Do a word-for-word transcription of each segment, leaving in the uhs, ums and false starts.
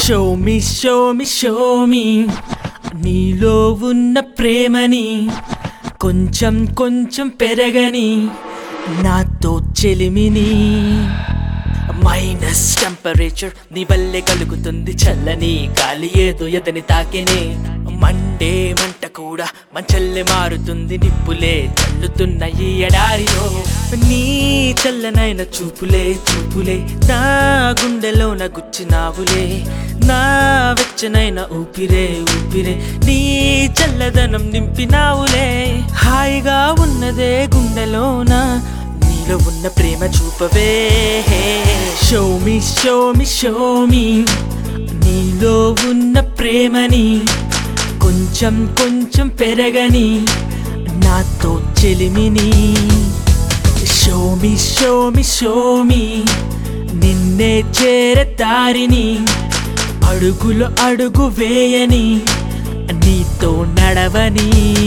Show me, show me, show me నీలో ఉన్న ప్రేమని కొంచెం కొంచెం పెరగని నాతో చెలిమిని మైనస్ టెంపరేచర్ నీ వల్లే కలుగుతుంది చల్లని గాలి ఏదో ఎదని తాకినే మండే మంట కూడా మంచల్లే మారుతుంది నిప్పులే చల్లుతున్న ఈ ఎడారిలో నీ చల్లనైన చూపులే చూపులే నా గుండెలోన గుచ్చినావులే నా వెచ్చనైన ఊపిరే ఊపిరే నీ చల్లదనం నింపినావులే హాయిగా ఉన్నదే గుండెలోన నీలో ఉన్న ప్రేమ చూపవే show me show me show me నీలో ఉన్న ప్రేమని కొంచెం కొంచెం పెరగని నాతో చెలిమిని show me show me show me నిన్నే చేరే దారిని అడుగులు అడుగు వేయని నీతో నడవని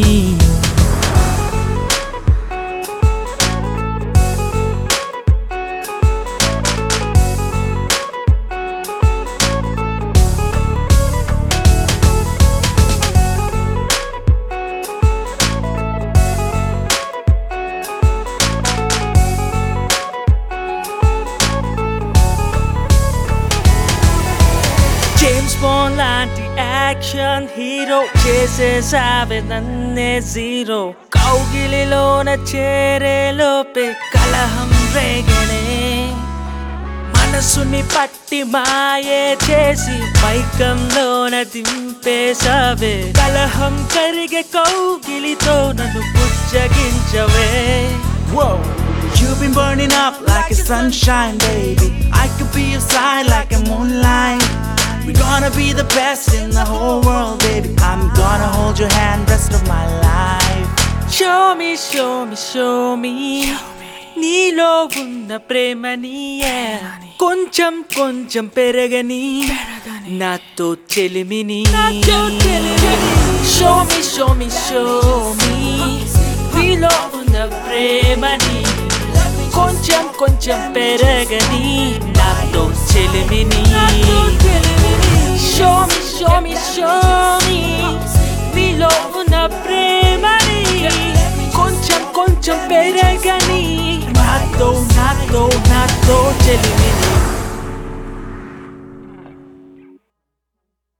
జేమ్స్ బాండ్ లాంటి యాక్షన్ హీరో చేసేసావే నన్నే జీరో కౌగిలిలోన చేరేలోపే కలహం రేగనే మనసుని పట్టి మాయే చేసి మైకంలోన దింపేసావే కలహం కరిగే కౌగిలితో నన్ను పుచ్చగించవే Whoa, you've been burning up like a sunshine, baby. I could be your side like a moonlight. We're gonna be the best in the whole world, baby. I'm gonna hold your hand rest of my life. Show me, show me, show me నీలో ఉన్న ప్రేమని కొంచెం కొంచెం పెరగని నాతో చెలిమిని Show me, show me, show me నీలో ఉన్న ప్రేమని కొంచెం కొంచెం పెరగని నాతో చెలిమిని Show me, show me, show me నీలో ఉన్న ప్రేమని కొంచెం కొంచెం పెరగని నాతో నాతో నాతో చెలిమిని